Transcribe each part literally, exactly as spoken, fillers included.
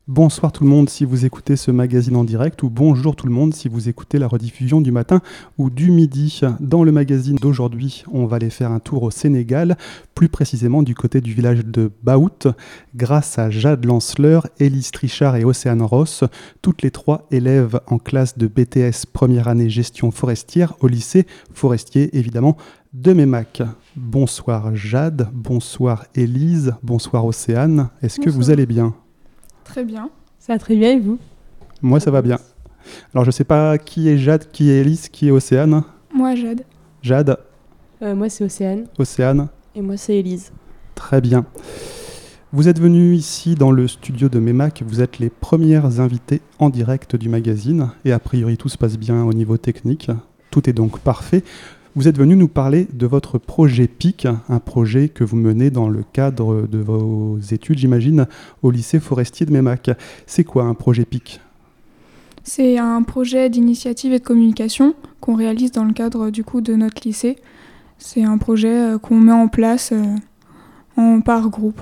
Bonsoir tout le monde si vous écoutez ce magazine en direct ou bonjour tout le monde si vous écoutez la rediffusion du matin ou du midi. Dans le magazine d'aujourd'hui, on va aller faire un tour au Sénégal, plus précisément du côté du village de Baout, grâce à Jade Lanceleur, Élise Trichard et Océane Ross, toutes les trois élèves en classe de B T S première année gestion forestière au lycée forestier évidemment de Meymac. Bonsoir Jade, bonsoir Élise, bonsoir Océane, est-ce Bonsoir. que vous allez bien ? Très bien. Ça va très bien et vous ? Moi, ça va bien. Alors, je sais pas qui est Jade, qui est Élise, qui est Océane. Moi, Jade. Jade, euh, Moi, c'est Océane. Océane. Et moi, c'est Élise. Très bien. Vous êtes venus ici dans le studio de Meymac. Vous êtes les premières invitées en direct du magazine. Et a priori, tout se passe bien au niveau technique. Tout est donc parfait. Vous êtes venus nous parler de votre projet P I C, un projet que vous menez dans le cadre de vos études, j'imagine, au lycée forestier de Meymac. C'est quoi un projet P I C ? C'est un projet d'initiative et de communication qu'on réalise dans le cadre du coup de notre lycée. C'est un projet euh, qu'on met en place euh, en par groupe.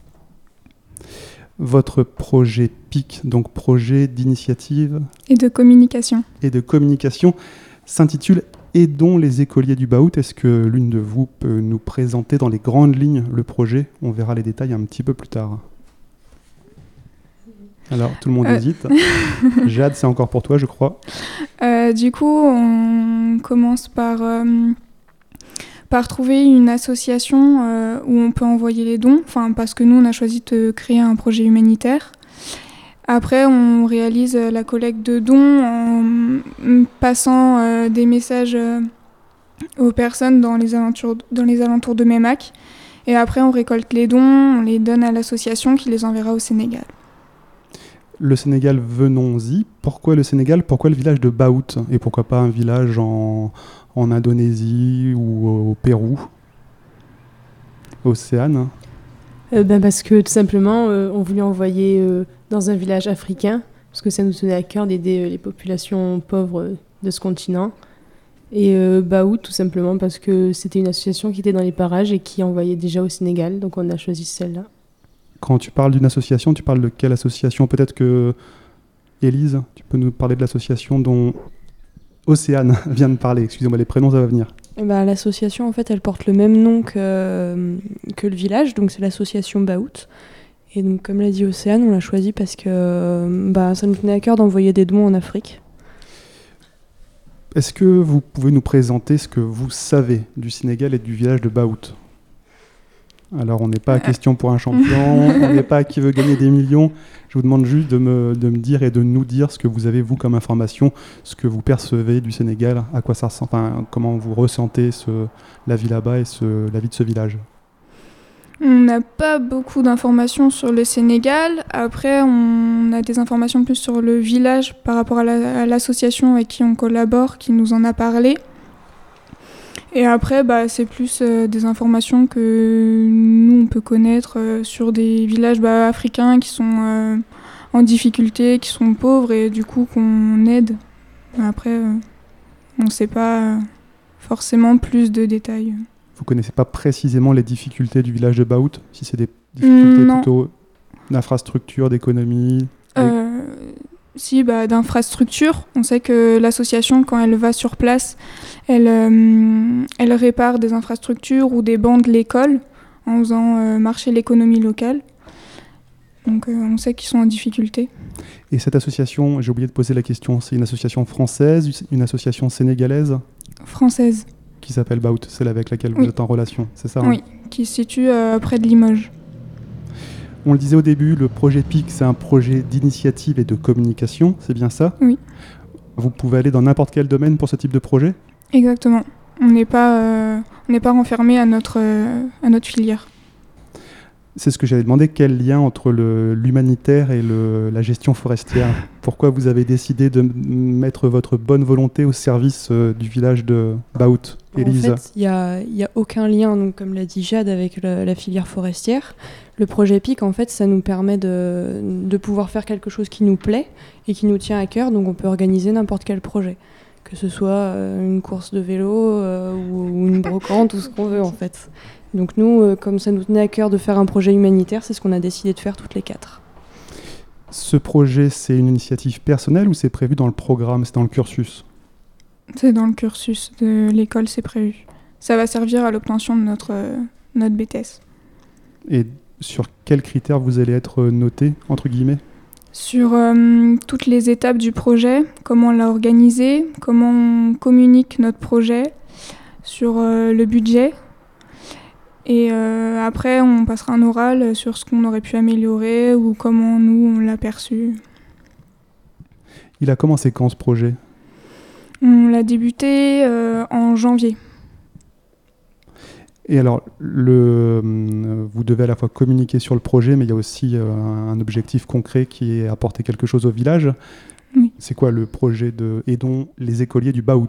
Votre projet P I C, donc projet d'initiative Et de communication. et de communication, s'intitule « Aidons les écoliers du Baout ». Est-ce que l'une de vous peut nous présenter dans les grandes lignes le projet ? On verra les détails un petit peu plus tard. Alors, tout le monde Euh. hésite. Jade, c'est encore pour toi, je crois. Euh, du coup, on commence par, euh, par trouver une association euh, où on peut envoyer les dons, enfin, parce que nous, on a choisi de créer un projet humanitaire. Après, on réalise la collecte de dons en passant euh, des messages euh, aux personnes dans les, alentours, dans les alentours de Meymac. Et après, on récolte les dons, on les donne à l'association qui les enverra au Sénégal. Le Sénégal, venons-y. Pourquoi le Sénégal ? Pourquoi le village de Baout ? Et pourquoi pas un village en, en Indonésie ou au Pérou ? Océane ? euh, ben Parce que tout simplement, euh, on voulait envoyer euh, dans un village africain, parce que ça nous tenait à cœur d'aider euh, les populations pauvres euh, de ce continent. Et euh, Baout, tout simplement parce que c'était une association qui était dans les parages et qui envoyait déjà au Sénégal, donc on a choisi celle-là. Quand tu parles d'une association, tu parles de quelle association ? Peut-être que, Élise, tu peux nous parler de l'association dont Océane vient de parler. Excusez-moi, les prénoms, ça va venir. Et bah, l'association, en fait, elle porte le même nom que, euh, que le village, donc c'est l'association Baout. Et donc, comme l'a dit Océane, on l'a choisi parce que euh, bah, ça nous tenait à cœur d'envoyer des dons en Afrique. Est-ce que vous pouvez nous présenter ce que vous savez du Sénégal et du village de Baout ? Alors, on n'est pas à question pour un champion, on n'est pas à qui veut gagner des millions. Je vous demande juste de me, de me dire et de nous dire ce que vous avez, vous, comme information, ce que vous percevez du Sénégal, à quoi ça ressemble, enfin, comment vous ressentez ce, la vie là-bas et ce, la vie de ce village. On n'a pas beaucoup d'informations sur le Sénégal. Après, on a des informations plus sur le village par rapport à, la, à l'association avec qui on collabore, qui nous en a parlé. Et après, bah, c'est plus euh, des informations que nous, on peut connaître euh, sur des villages bah, africains qui sont euh, en difficulté, qui sont pauvres et du coup qu'on aide. Après, euh, on ne sait pas euh, forcément plus de détails. Vous ne connaissez pas précisément les difficultés du village de Baout ? Si c'est des difficultés Non. plutôt d'infrastructure, d'économie des... Euh, si, bah, d'infrastructure. On sait que l'association, quand elle va sur place, elle, euh, elle répare des infrastructures ou des bancs de l'école en faisant euh, marcher l'économie locale. Donc euh, on sait qu'ils sont en difficulté. Et cette association, j'ai oublié de poser la question, c'est une association française, une association sénégalaise Française. qui s'appelle Baout, celle avec laquelle vous Oui. êtes en relation, c'est ça ? Oui, qui se situe euh, près de Limoges. On le disait au début, le projet P I C, c'est un projet d'initiative et de communication, c'est bien ça ? Oui. Vous pouvez aller dans n'importe quel domaine pour ce type de projet ? Exactement. On n'est pas, euh, on n'est pas renfermé à notre, euh, à notre filière. C'est ce que j'avais demandé, quel lien entre le, l'humanitaire et le, la gestion forestière ? Pourquoi vous avez décidé de m- mettre votre bonne volonté au service euh, du village de Baout ? Élise ? En fait, il n'y a, y a aucun lien, donc, comme l'a dit Jade, avec le- la filière forestière. Le projet P I C, en fait, ça nous permet de, de pouvoir faire quelque chose qui nous plaît et qui nous tient à cœur, donc on peut organiser n'importe quel projet. Que ce soit euh, une course de vélo euh, ou, ou une brocante, ou ce qu'on veut, en fait. Donc nous, euh, comme ça nous tenait à cœur de faire un projet humanitaire, c'est ce qu'on a décidé de faire toutes les quatre. Ce Ce projet, c'est une initiative personnelle ou c'est prévu dans le programme, c'est dans le cursus ? C'est dans le cursus de l'école, c'est prévu. Ça va servir à l'obtention de notre, euh, notre B T S. Et sur quels critères vous allez être noté, entre guillemets ? Sur euh, toutes les étapes du projet, comment on l'a organisé, comment on communique notre projet, sur euh, le budget. Et euh, après, on passera un oral sur ce qu'on aurait pu améliorer ou comment nous, on l'a perçu. Il a commencé quand ce projet ? On l'a débuté euh, en janvier. Et alors, le, euh, vous devez à la fois communiquer sur le projet, mais il y a aussi euh, un objectif concret qui est apporter quelque chose au village. Oui. C'est quoi le projet de Aidons les écoliers du Baout ?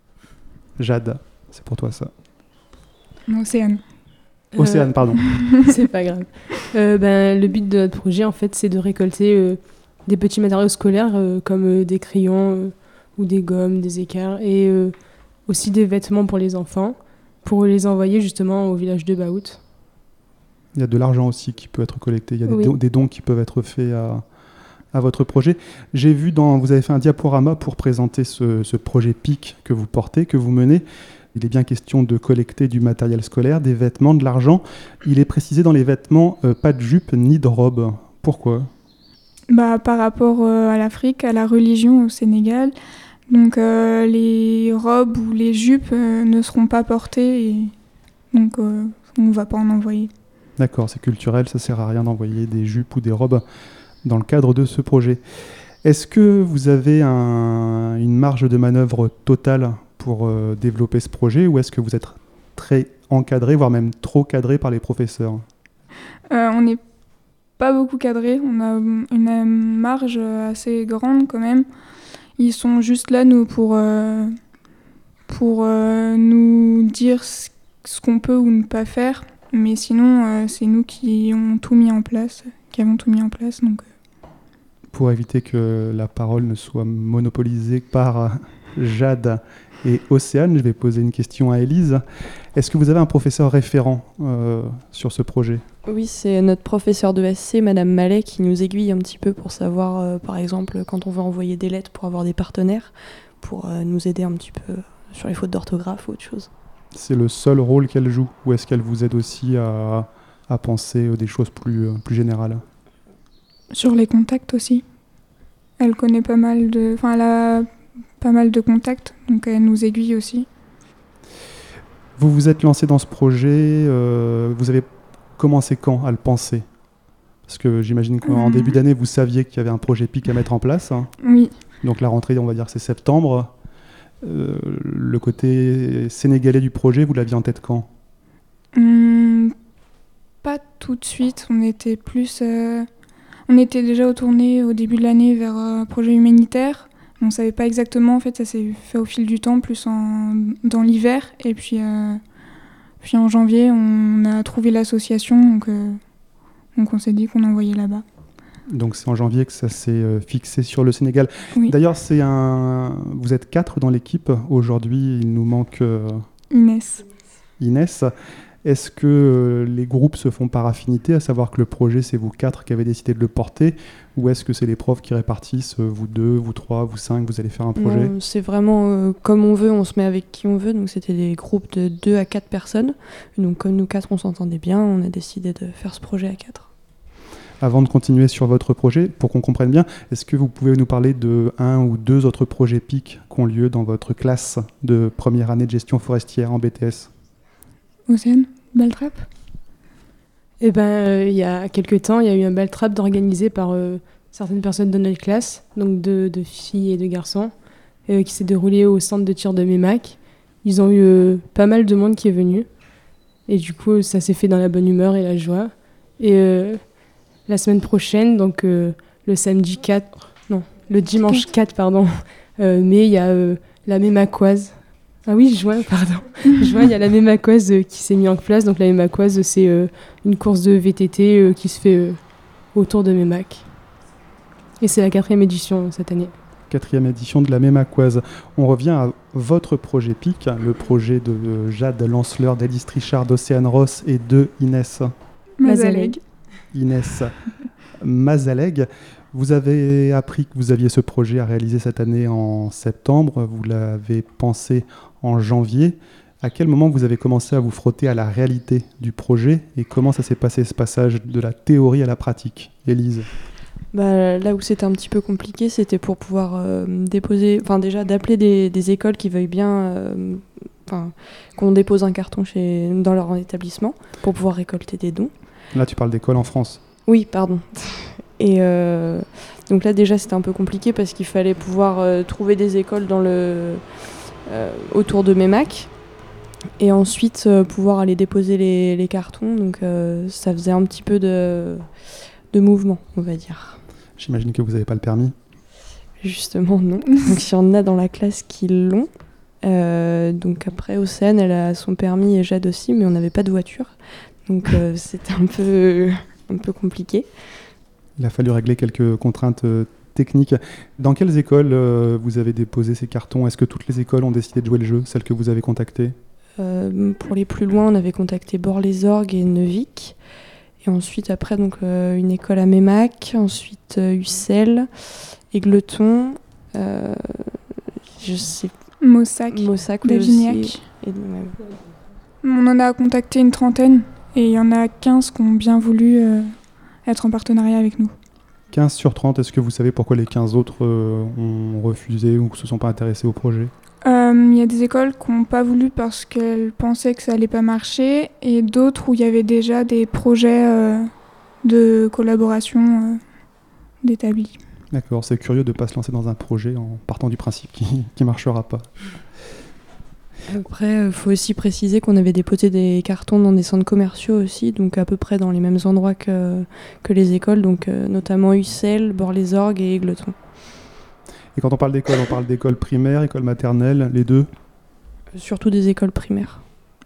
Jade, c'est pour toi ça. Océane. Océane, pardon. C'est pas grave. Euh, ben, le but de notre projet, en fait, c'est de récolter euh, des petits matériaux scolaires euh, comme euh, des crayons euh, ou des gommes, des écarts et euh, aussi des vêtements pour les enfants pour les envoyer justement au village de Baout. Il y a de l'argent aussi qui peut être collecté. Il y a des, Oui. dons, des dons qui peuvent être faits à, à votre projet. J'ai vu, dans, vous avez fait un diaporama pour présenter ce, ce projet P I C que vous portez, que vous menez. Il est bien question de collecter du matériel scolaire, des vêtements, de l'argent. Il est précisé dans les vêtements, euh, pas de jupe ni de robe. Pourquoi ? Bah, par rapport euh, à l'Afrique, à la religion au Sénégal, donc euh, les robes ou les jupes euh, ne seront pas portées, et donc euh, on ne va pas en envoyer. D'accord, c'est culturel, ça sert à rien d'envoyer des jupes ou des robes dans le cadre de ce projet. Est-ce que vous avez un, une marge de manœuvre totale pour euh, développer ce projet, ou est-ce que vous êtes très encadré, voire même trop cadré par les professeurs ? Euh, on n'est pas beaucoup cadré, on a une marge assez grande quand même. Ils sont juste là, nous, pour, euh, pour euh, nous dire ce, ce qu'on peut ou ne pas faire. Mais sinon, euh, c'est nous qui ont tout mis en place, qui avons tout mis en place. Donc, euh. Pour éviter que la parole ne soit monopolisée par Jade et Océane, je vais poser une question à Élise. Est-ce que vous avez un professeur référent euh, sur ce projet ? Oui, c'est notre professeur de S C, Madame Mallet, qui nous aiguille un petit peu pour savoir, euh, par exemple, quand on veut envoyer des lettres pour avoir des partenaires, pour euh, nous aider un petit peu sur les fautes d'orthographe ou autre chose. C'est le seul rôle qu'elle joue, ou est-ce qu'elle vous aide aussi à, à penser des choses plus, plus générales ? Sur les contacts aussi. Elle connaît pas mal de... Enfin, elle a pas mal de contacts, donc elle nous aiguille aussi. Vous vous êtes lancé dans ce projet, euh, vous avez commencé quand à le penser ? Parce que j'imagine qu'en Mmh. début d'année, vous saviez qu'il y avait un projet P I C à mettre en place. Hein. Oui. Donc la rentrée, on va dire, c'est septembre. Euh, le côté sénégalais du projet, vous l'aviez en tête quand ? Hum, pas tout de suite, on était plus... Euh... On était déjà tourné au début de l'année vers un projet humanitaire. On ne savait pas exactement, en fait, ça s'est fait au fil du temps, plus en... dans l'hiver. Et puis, euh... puis en janvier, on a trouvé l'association, donc, euh... donc on s'est dit qu'on envoyait là-bas. Donc c'est en janvier que ça s'est euh, fixé sur le Sénégal. Oui. D'ailleurs, c'est un... vous êtes quatre dans l'équipe. Aujourd'hui, il nous manque euh... Inès. Inès. Est-ce que euh, les groupes se font par affinité, à savoir que le projet, c'est vous quatre qui avez décidé de le porter, ou est-ce que c'est les profs qui répartissent, euh, vous deux, vous trois, vous cinq, vous allez faire un projet ? Non, c'est vraiment euh, comme on veut, on se met avec qui on veut, donc c'était des groupes de deux à quatre personnes. Donc comme nous quatre, on s'entendait bien, on a décidé de faire ce projet à quatre. Avant de continuer sur votre projet, pour qu'on comprenne bien, est-ce que vous pouvez nous parler de un ou deux autres projets P I C qui ont lieu dans votre classe de première année de gestion forestière en B T S ? Océane, Baltrap. Eh ben, euh, il y a quelques temps, il y a eu un baltrap organisé par euh, certaines personnes de notre classe, donc de, de filles et de garçons, euh, qui s'est déroulé au centre de tir de Mémac. Ils ont eu euh, pas mal de monde qui est venu. Et du coup, ça s'est fait dans la bonne humeur et la joie. Et euh, la semaine prochaine, donc euh, le samedi quatre, non, le dimanche quatre, pardon, euh, mai, il y a euh, la Mémacoise. Ah oui, juin, pardon. Juin, il y a la Mémacoise euh, qui s'est mise en place. Donc la Mémacoise, c'est euh, une course de V T T euh, qui se fait euh, autour de Mémac. Et c'est la quatrième édition euh, cette année. Quatrième édition de la Mémacoise. On revient à votre projet P I C, le projet de euh, Jade Lanceleur, d'Élise Trichard, d'Océane Ross et de Inès. Mazaleg. Inès, Mazaleg. Vous avez appris que vous aviez ce projet à réaliser cette année en septembre, vous l'avez pensé en janvier. À quel moment vous avez commencé à vous frotter à la réalité du projet et comment ça s'est passé ce passage de la théorie à la pratique? Élise? Bah, là où c'était un petit peu compliqué, c'était pour pouvoir euh, déposer, enfin déjà d'appeler des, des écoles qui veuillent bien, euh, enfin qu'on dépose un carton chez, dans leur établissement pour pouvoir récolter des dons. Là, tu parles d'école en France. Oui, pardon. Et euh, donc là déjà c'était un peu compliqué parce qu'il fallait pouvoir euh, trouver des écoles dans le, euh, autour de Meymac et ensuite euh, pouvoir aller déposer les, les cartons. Donc euh, ça faisait un petit peu de, de mouvement, on va dire. J'imagine que vous n'avez pas le permis. Justement non. Donc il y en a dans la classe qui l'ont. Euh, donc après Océane elle a son permis et Jade aussi, mais on n'avait pas de voiture. Donc euh, c'était un peu, un peu compliqué. Il a fallu régler quelques contraintes euh, techniques. Dans quelles écoles euh, vous avez déposé ces cartons? Est-ce que toutes les écoles ont décidé de jouer le jeu, celles que vous avez contactées? euh, Pour les plus loin, on avait contacté Bord-les-Orgues et Neuvic. Et ensuite, après, donc, euh, une école à Meymac, ensuite euh, Ussel, Égletons, euh, je sais Mossac, Mossac Davignac. aussi. Et, ouais. On en a contacté une trentaine et il y en a quinze qui ont bien voulu euh, être en partenariat avec nous. quinze sur trente, est-ce que vous savez pourquoi les quinze autres euh, ont refusé ou ne se sont pas intéressés au projet? Il euh, y a des écoles qui n'ont pas voulu parce qu'elles pensaient que ça allait pas marcher et d'autres où il y avait déjà des projets euh, de collaboration euh, d'établis. D'accord, c'est curieux de ne pas se lancer dans un projet en partant du principe qui ne marchera pas. Après, il faut aussi préciser qu'on avait déposé des cartons dans des centres commerciaux aussi, donc à peu près dans les mêmes endroits que, que les écoles, donc euh, notamment Ussel, Bord-les-Orgues et Égletons. Et quand on parle d'école, on parle d'école primaire, école maternelle, les deux? Surtout des écoles primaires.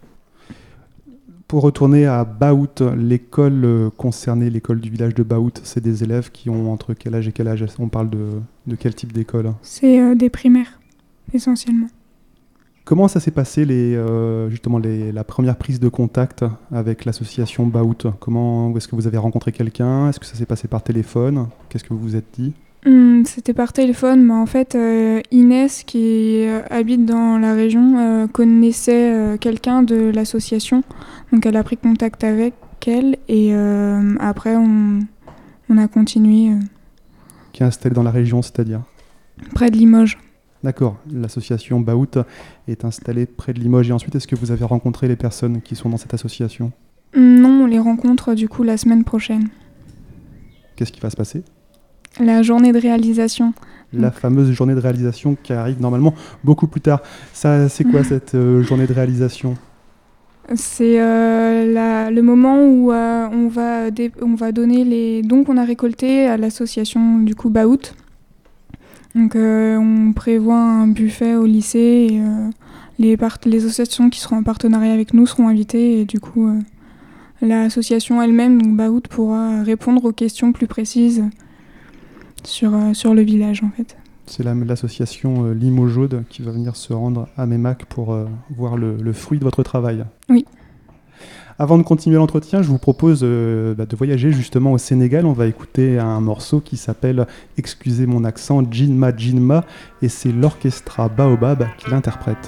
Pour retourner à Baout, l'école concernée, l'école du village de Baout, c'est des élèves qui ont entre quel âge et quel âge? On parle de, de quel type d'école? C'est euh, des primaires, essentiellement. Comment ça s'est passé, les, euh, justement, les, la première prise de contact avec l'association Baout? Comment, est-ce que vous avez rencontré quelqu'un? Est-ce que ça s'est passé par téléphone? Qu'est-ce que vous vous êtes dit? Hum, c'était par téléphone, mais en fait, euh, Inès, qui euh, habite dans la région, euh, connaissait euh, quelqu'un de l'association. Donc elle a pris contact avec elle et euh, après, on, on a continué. Euh, Qui est installé dans la région, c'est-à-dire? Près de Limoges. D'accord, l'association Baout est installée près de Limoges. Et ensuite, est-ce que vous avez rencontré les personnes qui sont dans cette association? Non, on les rencontre du coup la semaine prochaine. Qu'est-ce qui va se passer? La journée de réalisation. La Donc. fameuse journée de réalisation qui arrive normalement beaucoup plus tard. Ça, c'est quoi cette euh, journée de réalisation? C'est euh, la, le moment où euh, on, va dé- on va donner les dons qu'on a récoltés à l'association du coup Baout. Donc euh, on prévoit un buffet au lycée et euh, les, part- les associations qui seront en partenariat avec nous seront invitées et du coup euh, l'association elle-même, donc Baout, pourra répondre aux questions plus précises sur, euh, sur le village en fait. C'est la, l'association euh, Limojaude qui va venir se rendre à Meymac pour euh, voir le, le fruit de votre travail. Oui. Avant de continuer l'entretien, je vous propose euh, bah, de voyager justement au Sénégal. On va écouter un morceau qui s'appelle, excusez mon accent, Jinma Jinma, et c'est l'orchestra Baobab qui l'interprète.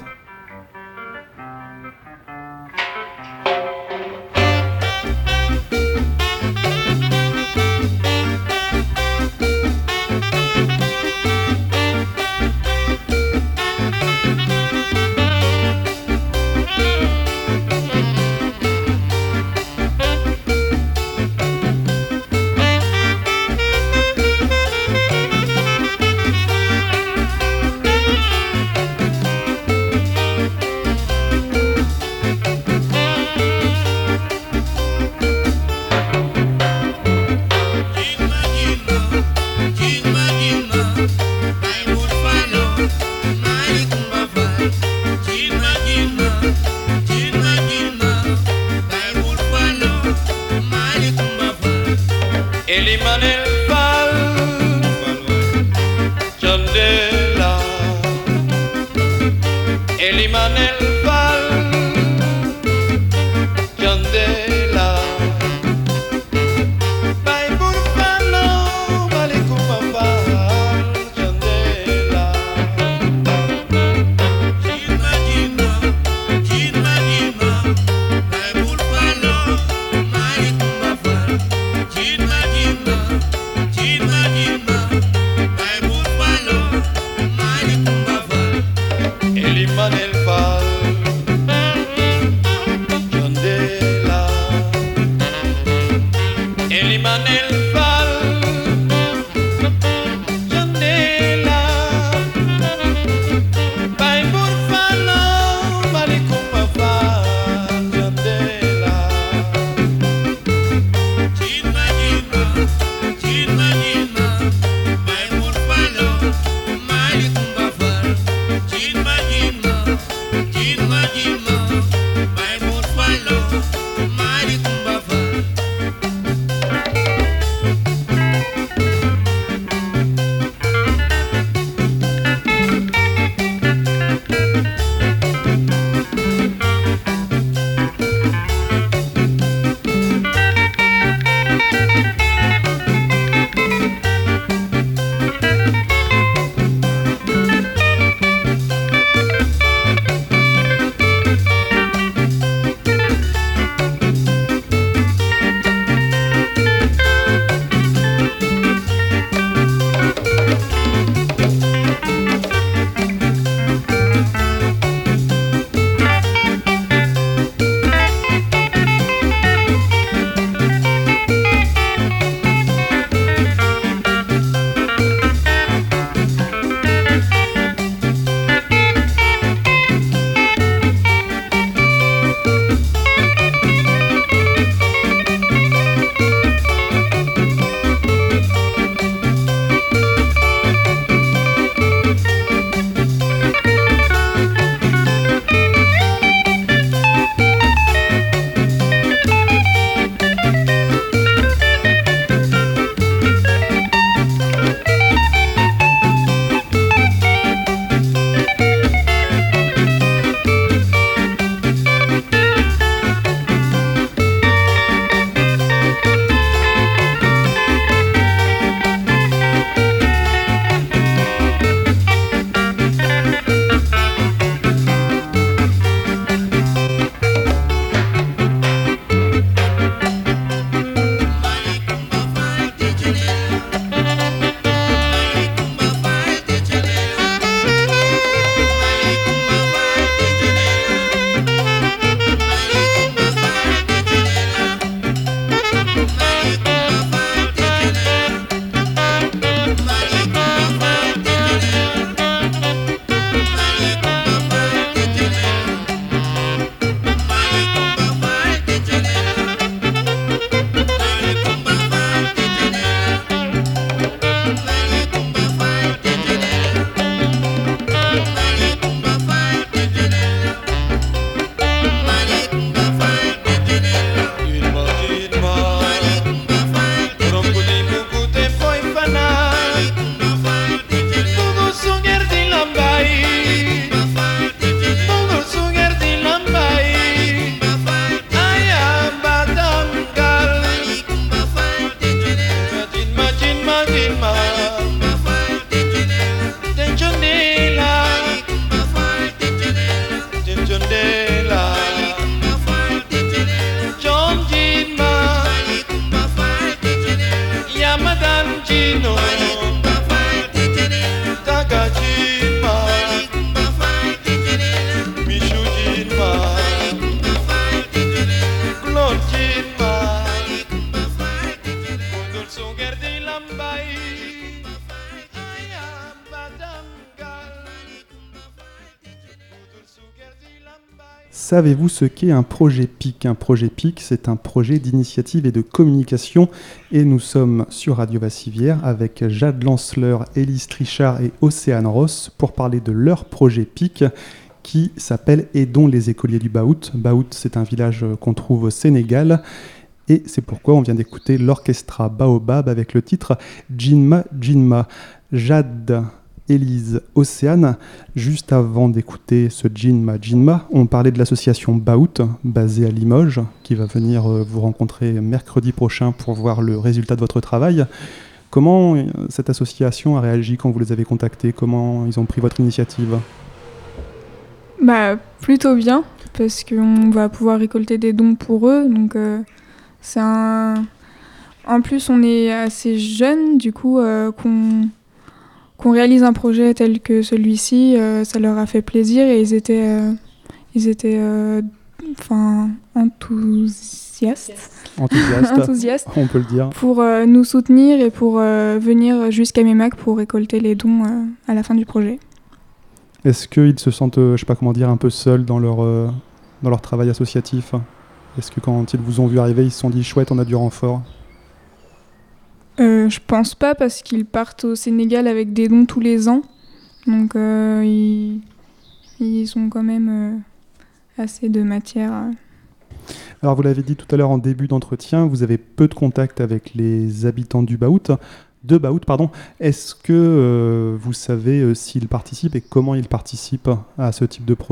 Savez-vous ce qu'est un projet P I C ? Un projet P I C, c'est un projet d'initiative et de communication. Et nous sommes sur Radio Vassivière avec Jade Lanceleur, Élise Trichard et Océane Ross pour parler de leur projet P I C qui s'appelle Aidons les écoliers du Baout. Baout, c'est un village qu'on trouve au Sénégal. Et c'est pourquoi on vient d'écouter l'orchestra Baobab avec le titre Jinma Jinma. Jade, Élise, Océane, juste avant d'écouter ce Jinma Jinma, on parlait de l'association Baout, basée à Limoges, qui va venir vous rencontrer mercredi prochain pour voir le résultat de votre travail. Comment cette association a réagi quand vous les avez contactés ? Comment ils ont pris votre initiative ? Bah, plutôt bien, parce qu'on va pouvoir récolter des dons pour eux, donc euh, c'est un... En plus, on est assez jeunes, du coup, euh, qu'on... qu'on réalise un projet tel que celui-ci, euh, ça leur a fait plaisir et ils étaient, euh, ils étaient euh, enfin, enthousiastes, enthousiastes, enthousiastes on peut le dire, pour euh, nous soutenir et pour euh, venir jusqu'à Meymac pour récolter les dons euh, à la fin du projet. Est-ce qu'ils se sentent, euh, je sais pas comment dire, un peu seuls dans leur, euh, dans leur travail associatif ? Est-ce que quand ils vous ont vu arriver, ils se sont dit « chouette, on a du renfort » ? Euh, je pense pas parce qu'ils partent au Sénégal avec des dons tous les ans. Donc euh, ils, ils ont quand même euh, assez de matière. Alors vous l'avez dit tout à l'heure en début d'entretien, vous avez peu de contact avec les habitants du Baout, de Baout, pardon. Est-ce que euh, vous savez euh, s'ils participent et comment ils participent à ce type de projet ?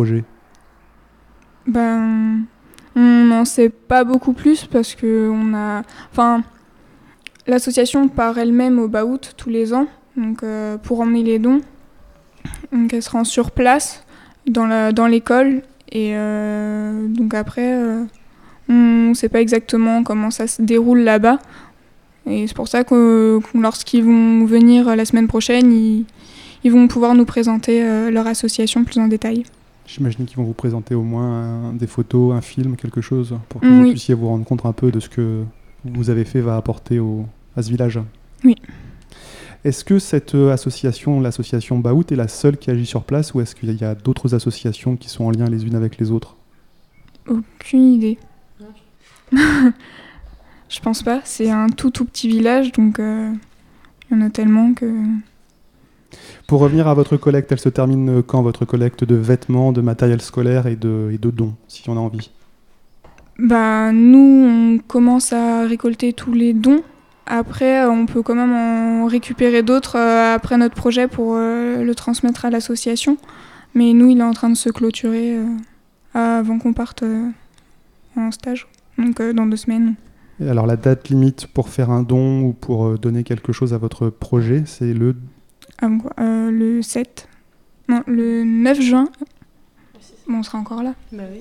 Ben, on n'en sait pas beaucoup plus parce que on a... Enfin, l'association part elle-même au Baout tous les ans donc, euh, pour emmener les dons. Donc elle se rend sur place dans, la, dans l'école et euh, donc après euh, on ne sait pas exactement comment ça se déroule là-bas et c'est pour ça que, que lorsqu'ils vont venir la semaine prochaine ils, ils vont pouvoir nous présenter euh, leur association plus en détail. J'imagine qu'ils vont vous présenter au moins un, des photos, un film, quelque chose pour que mmh, vous oui. puissiez vous rendre compte un peu de ce que vous avez fait va apporter au, à ce village. Oui. Est-ce que cette euh, association, l'association Baout, est la seule qui agit sur place ou est-ce qu'il y a d'autres associations qui sont en lien les unes avec les autres ? Aucune idée. Je pense pas. C'est un tout tout petit village, donc euh, il y en a tellement que... Pour revenir à votre collecte, elle se termine quand, votre collecte de vêtements, de matériel scolaire et de, et de dons, si on a envie ? Bah, nous, on commence à récolter tous les dons. Après, on peut quand même en récupérer d'autres euh, après notre projet pour euh, le transmettre à l'association. Mais nous, il est en train de se clôturer euh, avant qu'on parte euh, en stage, donc euh, dans deux semaines. Et alors, la date limite pour faire un don ou pour euh, donner quelque chose à votre projet, c'est le... Ah, bon, quoi, euh, le sept. Non, le neuf juin. Bon, on sera encore là. Bah oui,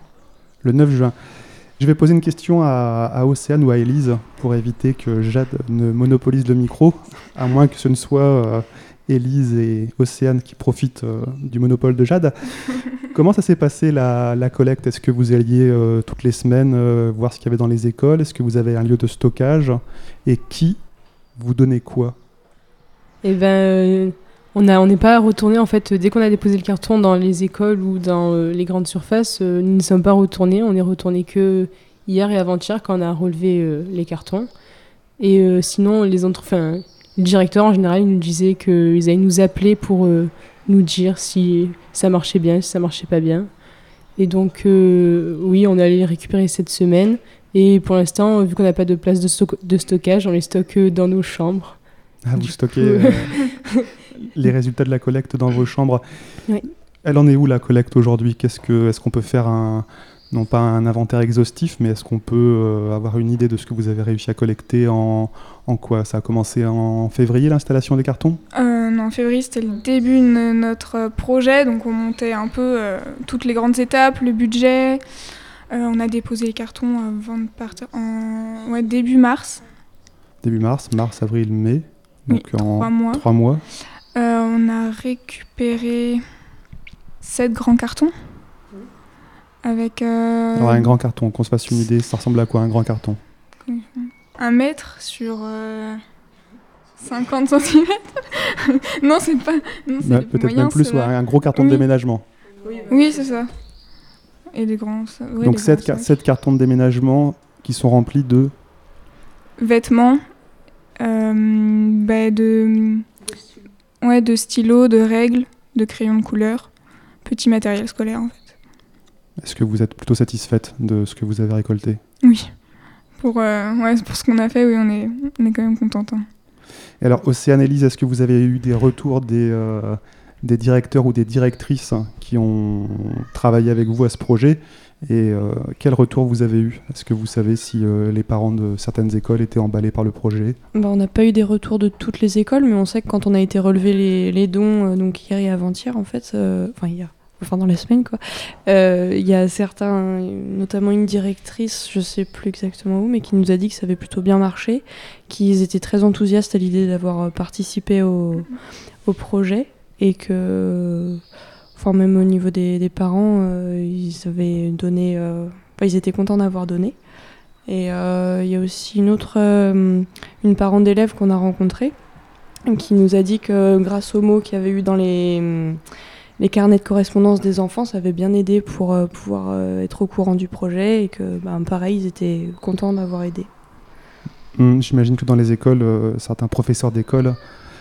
Le neuf juin. Je vais poser une question à, à Océane ou à Élise pour éviter que Jade ne monopolise le micro, à moins que ce ne soit euh, Élise et Océane qui profitent euh, du monopole de Jade. Comment ça s'est passé la, la collecte ? Est-ce que vous alliez euh, toutes les semaines euh, voir ce qu'il y avait dans les écoles ? Est-ce que vous avez un lieu de stockage ? Et qui vous donnait quoi ? Eh ben, euh, on a, on n'est pas retourné en fait. Dès qu'on a déposé le carton dans les écoles ou dans euh, les grandes surfaces, euh, nous ne sommes pas retournés. On est retourné que hier et avant-hier quand on a relevé euh, les cartons. Et euh, sinon, les entre... enfin, le directeur en général, il nous disait qu'ils allaient nous appeler pour euh, nous dire si ça marchait bien, si ça marchait pas bien. Et donc, euh, oui, on est allé les récupérer cette semaine. Et pour l'instant, vu qu'on n'a pas de place de, sto- de stockage, on les stocke dans nos chambres. Ah, vous Du stockez coup, euh, les résultats de la collecte dans vos chambres. Oui. Elle en est où la collecte aujourd'hui ? Qu'est-ce que, est-ce qu'on peut faire un, non pas un inventaire exhaustif, mais est-ce qu'on peut euh, avoir une idée de ce que vous avez réussi à collecter en, en quoi ? Ça a commencé en février l'installation des cartons ? euh, Non, en février c'était le début de notre projet, donc on montait un peu euh, toutes les grandes étapes, le budget. Euh, on a déposé les cartons avant de partir en ouais, début mars. Début mars, mars, avril, mai. Donc oui, en trois mois. Trois mois. Euh, on a récupéré sept grands cartons. Avec. Euh, Alors un grand carton, qu'on se fasse une idée, ça ressemble à quoi un grand carton ? Un mètre sur euh, cinquante centimètres. Non, c'est pas. Non, c'est bah, les peut-être moyens, même plus, c'est ouais, là. un gros carton Oui. de déménagement. Oui, c'est ça. et des grands, ouais, Donc des sept grands sacs. sept cartons de déménagement qui sont remplis de... Vêtements, euh, bah, de, ouais, de stylos, de règles, de crayons de couleur, petit matériel scolaire en fait. Est-ce que vous êtes plutôt satisfaite de ce que vous avez récolté ? Oui, pour, euh, ouais, pour ce qu'on a fait, oui, on est, on est quand même contente. Hein. Et alors, Océane, Élise, est-ce que vous avez eu des retours des, euh, des directeurs ou des directrices qui ont travaillé avec vous à ce projet ? Et euh, quel retour vous avez eu ? Est-ce que vous savez si euh, les parents de certaines écoles étaient emballés par le projet ? Bah, on n'a pas eu des retours de toutes les écoles, mais on sait que quand on a été relever les, les dons, euh, donc hier et avant-hier, en fait, euh, enfin hier, enfin dans la semaine, quoi, euh, il y a certains, notamment une directrice, je sais plus exactement où, mais qui nous a dit que ça avait plutôt bien marché, qu'ils étaient très enthousiastes à l'idée d'avoir participé au, au projet, et que... Enfin, même au niveau des, des parents, euh, ils avaient donné... Euh, enfin, ils étaient contents d'avoir donné. Et il euh, y a aussi une autre... Euh, une parent d'élève qu'on a rencontrée, qui nous a dit que grâce aux mots qu'il y avait eu dans les, les carnets de correspondance des enfants, ça avait bien aidé pour euh, pouvoir euh, être au courant du projet. Et que, bah, pareil, ils étaient contents d'avoir aidé. Hum, j'imagine que dans les écoles, euh, certains professeurs d'école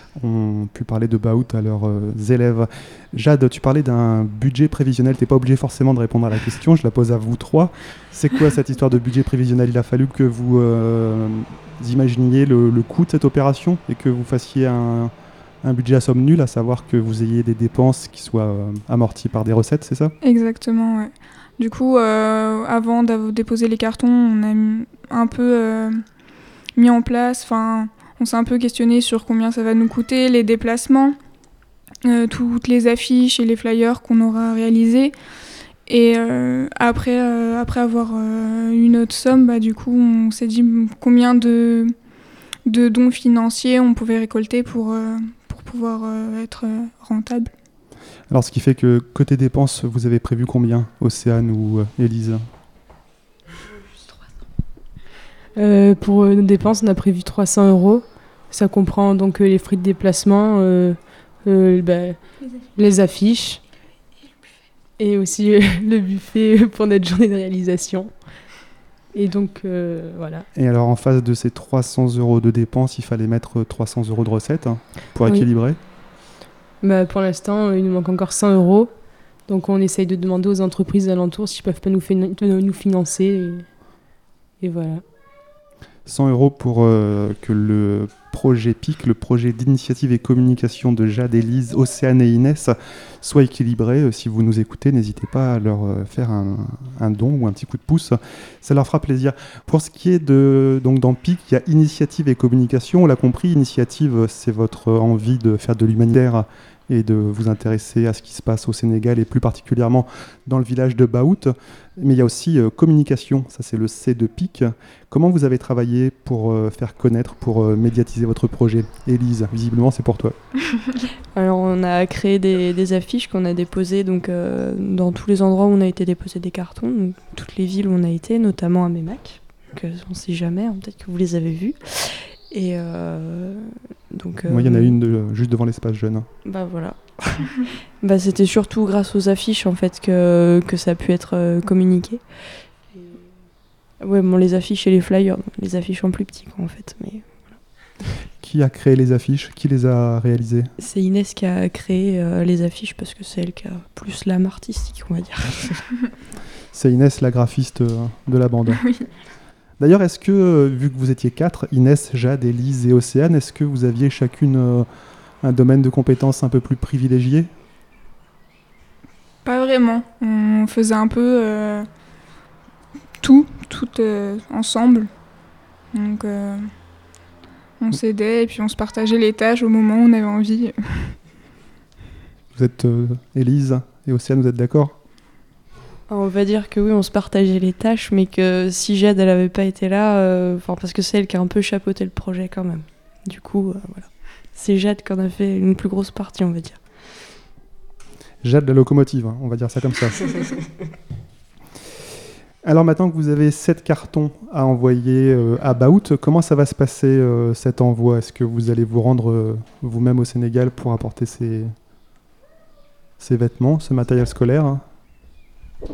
ont pu parler de Baout à leurs euh, élèves. Jade, tu parlais d'un budget prévisionnel. Tu n'es pas obligé forcément de répondre à la question, je la pose à vous trois. C'est quoi cette histoire de budget prévisionnel ? Il a fallu que vous euh, imaginiez le, le coût de cette opération et que vous fassiez un, un budget à somme nulle, à savoir que vous ayez des dépenses qui soient euh, amorties par des recettes, c'est ça ? Exactement, ouais. Du coup, euh, avant de déposer les cartons, on a un peu euh, mis en place... On s'est un peu questionné sur combien ça va nous coûter, les déplacements, euh, toutes les affiches et les flyers qu'on aura réalisés. Et euh, après, euh, après avoir euh, eu notre somme, bah, du coup, on s'est dit combien de, de dons financiers on pouvait récolter pour, euh, pour pouvoir euh, être rentable. Alors, ce qui fait que côté dépenses, vous avez prévu combien, Océane ou euh, Élise ? Euh, pour euh, nos dépenses, on a prévu trois cents euros. Ça comprend donc euh, les frais de déplacement, euh, euh, bah, les affiches et aussi euh, le buffet pour notre journée de réalisation. Et donc, euh, voilà. Et alors, en face de ces trois cents euros de dépenses, il fallait mettre trois cents euros de recettes hein, pour Oui. équilibrer. Bah, pour l'instant, euh, il nous manque encore cent euros. Donc, on essaye de demander aux entreprises alentours s'ils ne peuvent pas nous, fin- nous financer. Et, et voilà. cent euros pour euh, que le projet P I C, le projet d'initiative et communication de Jade, Élise, Océane et Inès, soit équilibré. Euh, si vous nous écoutez, n'hésitez pas à leur euh, faire un, un don ou un petit coup de pouce. Ça leur fera plaisir. Pour ce qui est de... Donc dans P I C, il y a initiative et communication. On l'a compris, initiative, c'est votre envie de faire de l'humanitaire et de vous intéresser à ce qui se passe au Sénégal et plus particulièrement dans le village de Baout. Mais il y a aussi euh, communication, ça c'est le C de P I C. Comment vous avez travaillé pour euh, faire connaître, pour euh, médiatiser votre projet ? Élise, visiblement c'est pour toi. Alors on a créé des, des affiches qu'on a déposées donc, euh, dans tous les endroits où on a été déposer des cartons, donc, toutes les villes où on a été, notamment à Meymac. Donc, euh, on ne sait jamais, hein, peut-être que vous les avez vues. Et euh, donc, euh, Moi, il y en a une de, juste devant l'espace jeune. Bah voilà. bah, c'était surtout grâce aux affiches en fait que, que ça a pu être euh, communiqué. Et... Ouais, bon, les affiches et les flyers, les affiches en plus petit quoi, en fait. Mais voilà. Qui a créé les affiches ? Qui les a réalisées ? C'est Inès qui a créé euh, les affiches parce que c'est elle qui a plus l'âme artistique, on va dire. C'est Inès, la graphiste euh, de la bande. Oui. D'ailleurs, est-ce que, euh, vu que vous étiez quatre, Inès, Jade, Élise et Océane, est-ce que vous aviez chacune euh, un domaine de compétences un peu plus privilégié ? Pas vraiment. On faisait un peu euh, tout, tout euh, ensemble. Donc, euh, on s'aidait et puis on se partageait les tâches au moment où on avait envie. Vous êtes euh, Élise et Océane, vous êtes d'accord ? On va dire que oui, on se partageait les tâches, mais que si Jade, elle avait pas été là, euh, parce que c'est elle qui a un peu chapeauté le projet quand même. Du coup, euh, voilà. C'est Jade qui en a fait une plus grosse partie, on va dire. Jade la locomotive, hein, on va dire ça comme ça. Alors maintenant que vous avez sept cartons à envoyer euh, à Baout, comment ça va se passer euh, cet envoi ? Est-ce que vous allez vous rendre euh, vous-même au Sénégal pour apporter ces, ces vêtements, ce matériel scolaire ?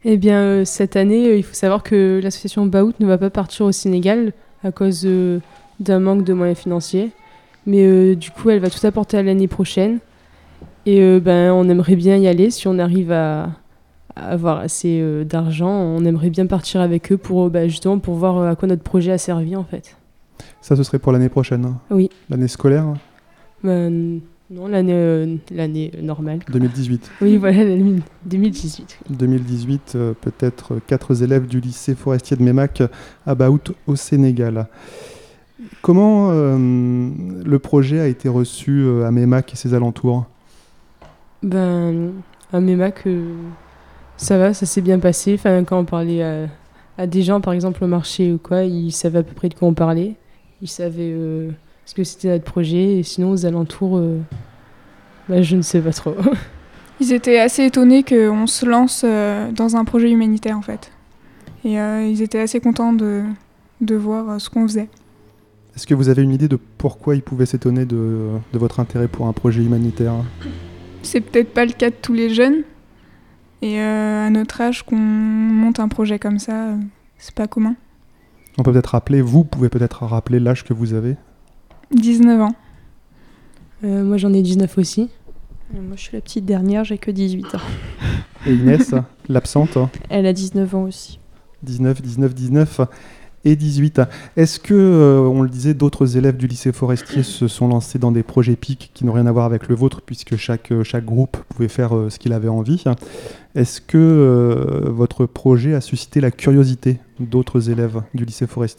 Eh bien, euh, cette année, euh, il faut savoir que l'association Baout ne va pas partir au Sénégal à cause euh, d'un manque de moyens financiers. Mais euh, du coup, elle va tout apporter à l'année prochaine. Et euh, ben, on aimerait bien y aller. Si on arrive à, à avoir assez euh, d'argent, on aimerait bien partir avec eux pour, ben, justement, pour voir à quoi notre projet a servi, en fait. Ça, ce serait pour l'année prochaine, hein. Oui. L'année scolaire Ben, non, l'année, euh, l'année normale. deux mille dix-huit. Oui, voilà, l'année deux mille dix-huit. deux mille dix-huit, euh, peut-être quatre élèves du lycée forestier de Meymac à Baout au Sénégal. Comment euh, le projet a été reçu euh, à Meymac et ses alentours ? Ben, à Meymac, euh, ça va, ça s'est bien passé. Enfin, quand on parlait à, à des gens, par exemple au marché ou quoi, ils savaient à peu près de quoi on parlait. Ils savaient euh, ce que c'était notre projet. Et sinon, aux alentours, euh, ben, je ne sais pas trop. Ils étaient assez étonnés qu'on se lance euh, dans un projet humanitaire en fait. Et euh, ils étaient assez contents de, de voir euh, ce qu'on faisait. Est-ce que vous avez une idée de pourquoi ils pouvaient s'étonner de, de votre intérêt pour un projet humanitaire ? C'est peut-être pas le cas de tous les jeunes. Et euh, à notre âge, qu'on monte un projet comme ça, euh, c'est pas commun. On peut peut-être rappeler, vous pouvez peut-être rappeler l'âge que vous avez ? dix-neuf ans. Euh, moi, j'en ai dix-neuf aussi. Et moi, je suis la petite dernière, j'ai que dix-huit ans. Et Inès, l'absente ? Elle a dix-neuf ans aussi. dix-neuf, dix-neuf, dix-neuf et dix-huit. Est-ce que, euh, on le disait, d'autres élèves du lycée forestier se sont lancés dans des projets P I C qui n'ont rien à voir avec le vôtre, puisque chaque, chaque groupe pouvait faire euh, ce qu'il avait envie. Est-ce que euh, votre projet a suscité la curiosité d'autres élèves du lycée forestier ?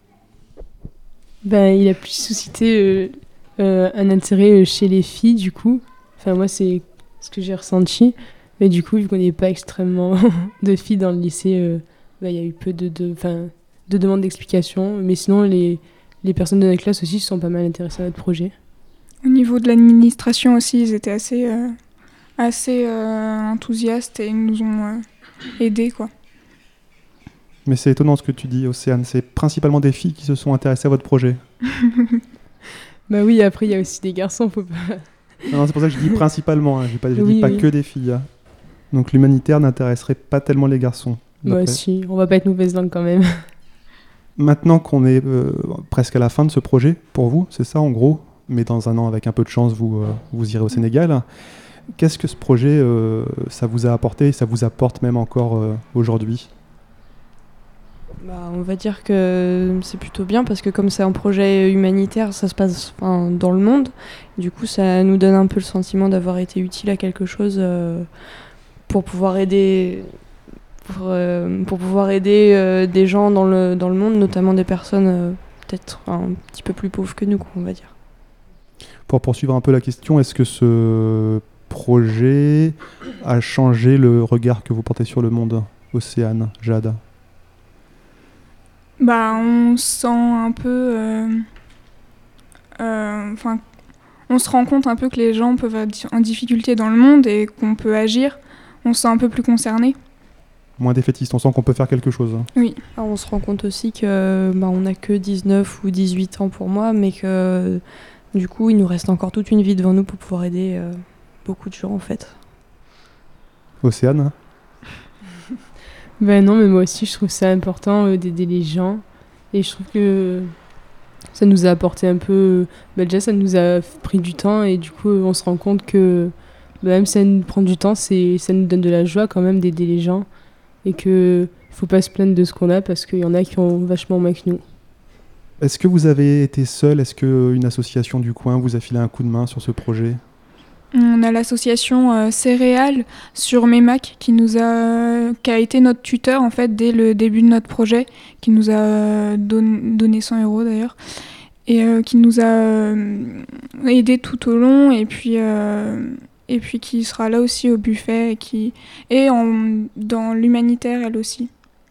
Ben, il a plus suscité euh, euh, un intérêt chez les filles, du coup. Enfin, moi, c'est ce que j'ai ressenti. Mais du coup, vu qu'on n'est pas extrêmement de filles dans le lycée, euh, ben, il y a eu peu de... de de demandes d'explications, mais sinon les, les personnes de notre classe aussi se sont pas mal intéressées à notre projet. Au niveau de l'administration aussi, ils étaient assez, euh, assez euh, enthousiastes et ils nous ont euh, aidés, quoi. Mais c'est étonnant ce que tu dis, Océane. C'est principalement des filles qui se sont intéressées à votre projet. Bah oui, après il y a aussi des garçons, faut pas... Non, non, c'est pour ça que je dis principalement, hein. Je ne dis oui, pas oui. que des filles. Hein. Donc l'humanitaire n'intéresserait pas tellement les garçons. Moi aussi, on va pas être mauvaise langue quand même. Maintenant qu'on est euh, presque à la fin de ce projet, pour vous, c'est ça en gros, mais dans un an, avec un peu de chance, vous, euh, vous irez au Sénégal. Qu'est-ce que ce projet, euh, ça vous a apporté, ça vous apporte même encore euh, aujourd'hui ? Bah, on va dire que c'est plutôt bien parce que comme c'est un projet humanitaire, ça se passe enfin, dans le monde. Du coup, ça nous donne un peu le sentiment d'avoir été utile à quelque chose euh, pour pouvoir aider... Pour, euh, pour pouvoir aider euh, des gens dans le, dans le monde, notamment des personnes euh, peut-être un petit peu plus pauvres que nous, on va dire. Pour poursuivre un peu la question, est-ce que ce projet a changé le regard que vous portez sur le monde, Océane, Jade ? Bah, on se sent un peu... euh, euh, enfin, on se rend compte un peu que les gens peuvent être en difficulté dans le monde et qu'on peut agir. On se sent un peu plus concerné. Moins défaitiste, on sent qu'on peut faire quelque chose. Oui. Alors, on se rend compte aussi que bah, on n'a que dix-neuf ou dix-huit ans pour moi, mais que du coup, il nous reste encore toute une vie devant nous pour pouvoir aider euh, beaucoup de gens en fait. Océane ? Ben non, mais moi aussi, je trouve ça important euh, d'aider les gens. Et je trouve que ça nous a apporté un peu... Ben déjà, ça nous a pris du temps et du coup, on se rend compte que ben même si ça nous prend du temps, c'est, ça nous donne de la joie quand même d'aider les gens. Et qu'il ne faut pas se plaindre de ce qu'on a parce qu'il y en a qui ont vachement moins que nous. Est-ce que vous avez été seul ? Est-ce qu'une association du coin vous a filé un coup de main sur ce projet ? On a l'association euh, Céréales sur Meymac qui nous a, qui a été notre tuteur en fait dès le début de notre projet, qui nous a don- donné cent euros d'ailleurs, et euh, qui nous a euh, aidés tout au long et puis... Euh, et puis qui sera là aussi au buffet et qui est en, dans l'humanitaire elle aussi.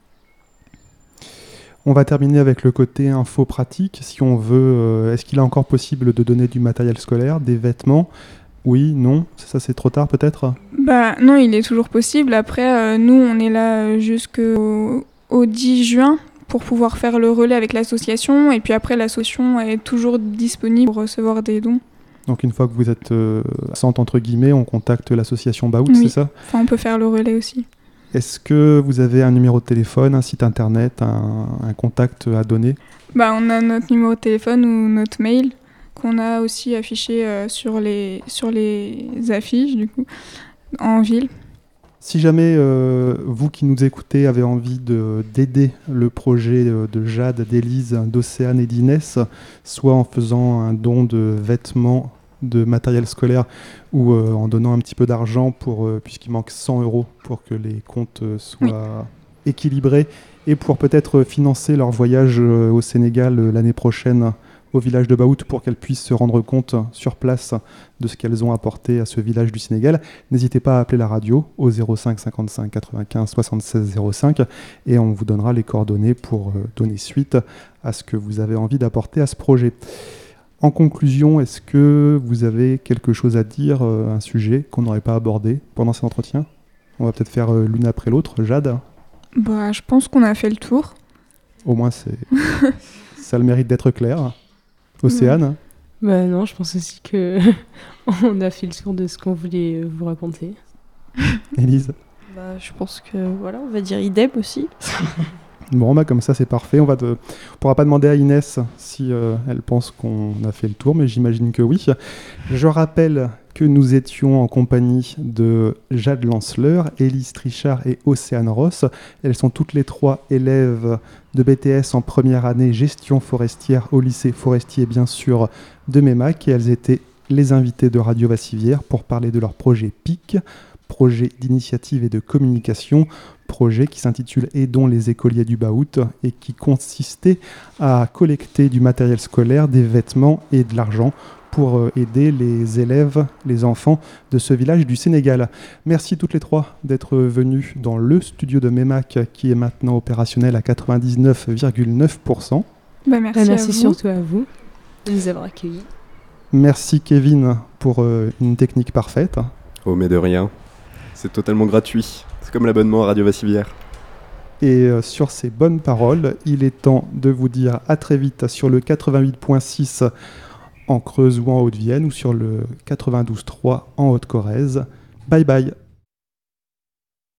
On va terminer avec le côté info pratique. Si on veut, euh, est-ce qu'il est encore possible de donner du matériel scolaire, des vêtements ? Oui, non ? Ça, c'est trop tard peut-être ? Bah non, il est toujours possible. Après, euh, nous, on est là jusqu'au au dix juin pour pouvoir faire le relais avec l'association. Et puis après, l'association est toujours disponible pour recevoir des dons. Donc une fois que vous êtes euh, absente entre guillemets, on contacte l'association Baout, Oui. c'est ça ? Enfin, on peut faire le relais aussi. Est-ce que vous avez un numéro de téléphone, un site internet, un, un contact à donner ? Bah, on a notre numéro de téléphone ou notre mail qu'on a aussi affiché euh, sur, les, sur les affiches du coup, en ville. Si jamais euh, vous qui nous écoutez avez envie de, d'aider le projet de Jade, d'Élise, d'Océane et d'Inès, soit en faisant un don de vêtements, de matériel scolaire ou euh, en donnant un petit peu d'argent pour, euh, puisqu'il manque cent euros pour que les comptes euh, soient oui. équilibrés et pour peut-être financer leur voyage euh, au Sénégal euh, l'année prochaine au village de Baout pour qu'elles puissent se rendre compte sur place de ce qu'elles ont apporté à ce village du Sénégal. N'hésitez pas à appeler la radio au zéro cinq cinquante-cinq quatre-vingt-quinze soixante-seize zéro cinq et on vous donnera les coordonnées pour euh, donner suite à ce que vous avez envie d'apporter à ce projet. En conclusion, est-ce que vous avez quelque chose à dire, euh, un sujet qu'on n'aurait pas abordé pendant cet entretien ? On va peut-être faire euh, l'une après l'autre. Jade ? Bah, je pense qu'on a fait le tour. Au moins, c'est... ça a le mérite d'être clair. Océane ? Bah non, je pense aussi que on a fait le tour de ce qu'on voulait vous raconter. Élise ? Bah, je pense que voilà, on va dire idem aussi. Bon, bah comme ça c'est parfait. On va de... on pourra pas demander à Inès si euh, elle pense qu'on a fait le tour, mais j'imagine que oui. Je rappelle que nous étions en compagnie de Jade Lanceleur, Élise Trichard et Océane Ross. Elles sont toutes les trois élèves de B T S en première année gestion forestière au lycée forestier bien sûr de Meymac, et elles étaient les invitées de Radio Vassivière pour parler de leur projet P I C, projet d'initiative et de communication, projet qui s'intitule « Aidons les écoliers du Baout » et qui consistait à collecter du matériel scolaire, des vêtements et de l'argent pour aider les élèves, les enfants de ce village du Sénégal. Merci toutes les trois d'être venues dans le studio de Meymac qui est maintenant opérationnel à quatre-vingt-dix-neuf virgule neuf pour cent. Bah merci bah merci à vous. surtout à vous de nous avoir accueillis. Merci Kevin pour euh, une technique parfaite. Oh mais de rien, c'est totalement gratuit. C'est comme l'abonnement à Radio Vassivière. Et euh, sur ces bonnes paroles, il est temps de vous dire à très vite sur le quatre-vingt-huit virgule six en Creuse ou en Haute-Vienne ou sur le quatre-vingt-douze virgule trois en Haute-Corrèze. Bye bye.